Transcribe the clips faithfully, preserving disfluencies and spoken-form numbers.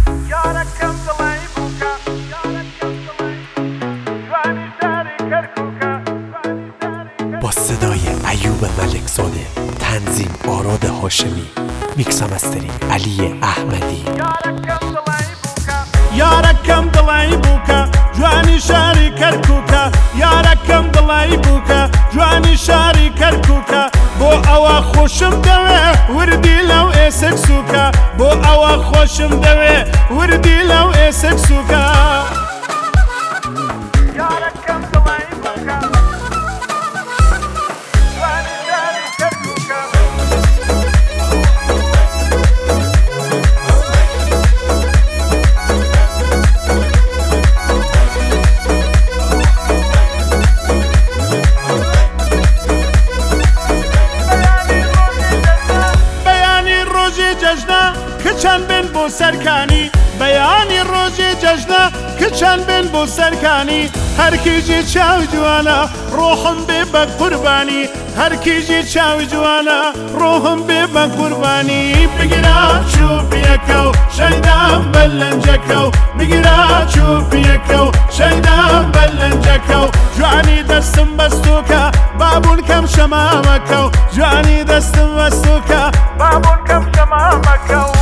یارەکەم دڵی بووکە یارەکەم دڵی جوانی شاری کەرکووکە جوانی شاری با صدای ایوب ملکزاده، تنظیم آراد هاشمی، میکس و مسترینگ علی احمدی. یارەکەم دڵی بووکە یارەکەم دڵی بووکە جوانی شاری کەرکووکە یارەکەم دڵی بووکە جوانی شاری کەرکووکە بۆ ئەوە خۆشم دەوێ وردی لەو ئێسک سووکە بۆ ئەوە خۆشم دەوێ وردی لەو ئێسک سووکە یارەکەم دڵی بووکە جوانی شاری کەرکووکە چەند بن بۆ سەرکانی بەیانی ڕۆژی جەژنە کە چەند بن بۆ سەرکانی هەرکیژی چاوی جوانە ڕۆحم بێ بە قوربانی هەرکیژی چاوی جوانە ڕۆحم بێ بە قوربانی بگرە چووپیەکە و شەیدام بە لەنجەکە و بگرە چووپیەکە و شەیدام بە لەنجەکە و جوانی دەستم بەستووکە بابوون کەم شەمامەکە و جوانی دەستم بەستووکە بابوون کەم شەمامەکە و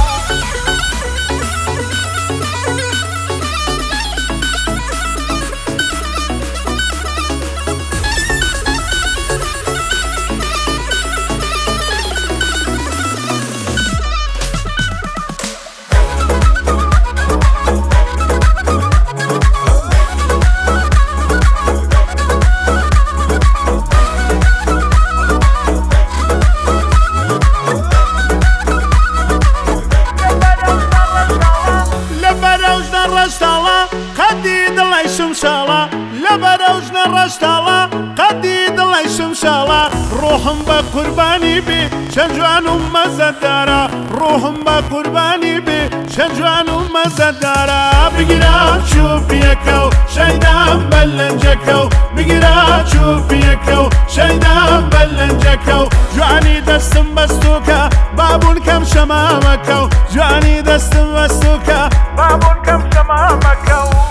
شمشاڵە لەبەرە ژنە ڕەشتاڵە قەدی دڵی شمشاڵە ڕۆحم بە قوربانی بێ چەند جوان و مەزەدارە ڕۆحم بە قوربانی بێ چەند جوان و مەزەدارە بگیرە چووپیەکە و شەیدام بە لەنجەکە و بگیرە چووپیەکە و شەیدام بە لەنجەکە و جوانی دەستم بەستووکە بابوون کەم شەمامەکە و جوانی دەستم بەستووکە بابوون کەم شەمامەکە و